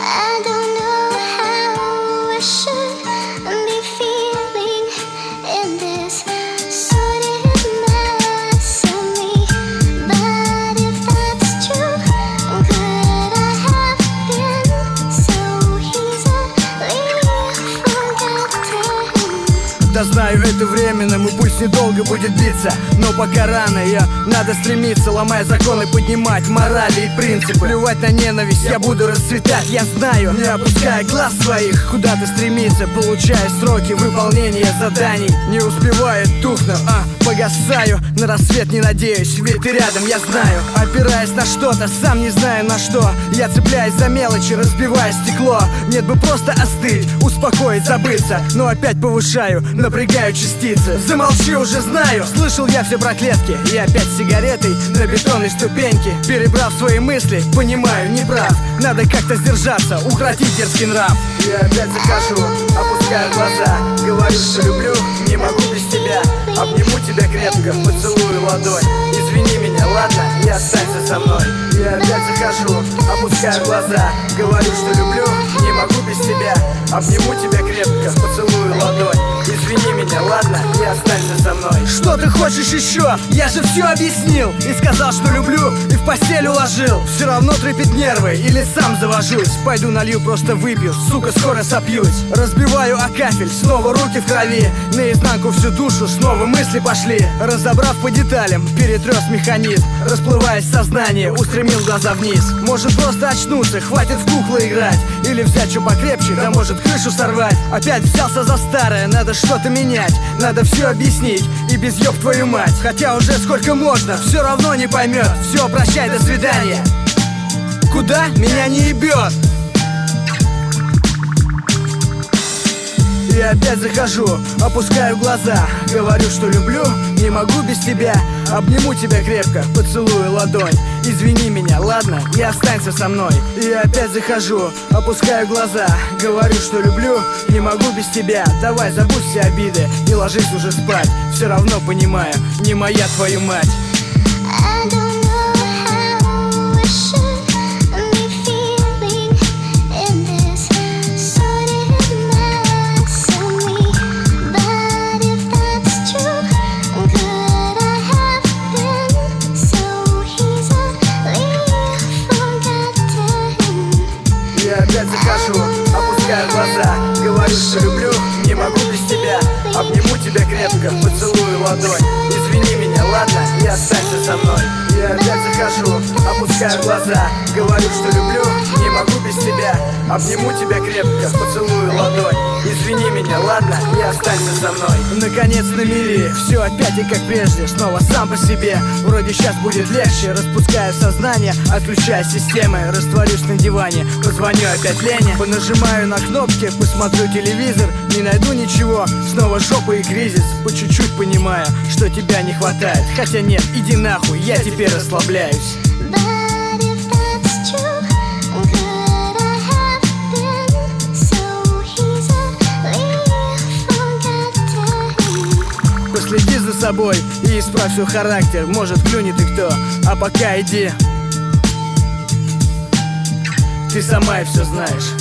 I don't know how I should be feeling in this sordid mess of me. But if that's true, could I have been so easily forgotten? Да знаю, это временно, мой пульс недолго будет биться, но пока рано, надо стремиться, ломая законы, поднимать морали и принципы. Плевать на ненависть, я буду расцветать, я знаю, не опуская глаз своих, куда-то стремиться, получая сроки выполнения заданий. Не успеваю, тухну, погасаю, на рассвет не надеюсь, ведь ты рядом, я знаю. Опираясь на что-то, сам не знаю на что, я цепляюсь за мелочи, разбивая стекло. Нет бы просто остыть, успокоить, забыться, но опять повышаю, напрягаю частицы. Замолчи, уже знаю, слышал я все проклятки, и опять с сигаретой на бетонной ступеньке. Перебрав свои мысли, понимаю, не прав, надо как-то сдержаться, укротить дерзкий нрав. Я опять захожу, опускаю глаза, говорю, что люблю, не могу без тебя. Обниму тебя крепко, поцелую ладонь. Извини меня, ладно, и останься со мной. Я опять захожу, опускаю глаза, говорю, что люблю, не могу без тебя. Обниму тебя крепко, поцелую ладонь. Извини меня, ладно, и останься со мной. Что ты хочешь еще? Я же все объяснил и сказал, что люблю, и в постель уложил. Все равно трепет нервы, или сам завожусь. Пойду налью, просто выпью, сука, скоро сопьюсь. Разбиваю о кафель, снова руки в крови. Наизнанку всю душу, снова мысли пошли. Разобрав по деталям, перетрес механизм. Расплываясь в сознание, устремил глаза вниз. Может просто очнуться, хватит в куклы играть. Или взять что покрепче, да может крышу сорвать. Опять взялся за старое, надо что-то менять. Надо все объяснить, и без ёб твою мать. Хотя уже сколько можно, все равно не поймет. Все, прощай, до свидания. Куда? Меня не ебет. И опять захожу, опускаю глаза, говорю, что люблю, не могу без тебя. Обниму тебя крепко, поцелую ладонь. Извини меня, ладно, и останься со мной. И опять захожу, опускаю глаза, говорю, что люблю, не могу без тебя. Давай, забудь все обиды и ложись уже спать. Все равно понимаю, не моя твою мать. I don't know how I should be feeling in this sordid mess of me. But if that's true, could I have been so easily forgotten? Я опять захожу, опускаю глаза, говорю, что люблю, не могу без тебя. Обниму тебя крепко, поцелую ладонь. Извини меня, ладно, и останься со мной. Я опять захожу, опускаю глаза, говорю, что люблю, не могу без тебя. Обниму тебя крепко, поцелую ладонь. Извини меня, ладно, и останься со мной. Наконец на мели, все опять и как прежде, снова сам по себе. Вроде сейчас будет легче, распускаю сознание, отключаю системы, растворюсь на диване, позвоню опять Лене. Понажимаю на кнопки, посмотрю телевизор, не найду ничего, снова жопа и кризис. По чуть-чуть понимаю, что тебя не хватает. Хотя нет, иди нахуй, я теперь расслабляюсь. But if that's true, could I have been so easily forgotten? Последи за собой и исправь свой характер, может клюнет и кто. А пока иди, ты сама и все знаешь.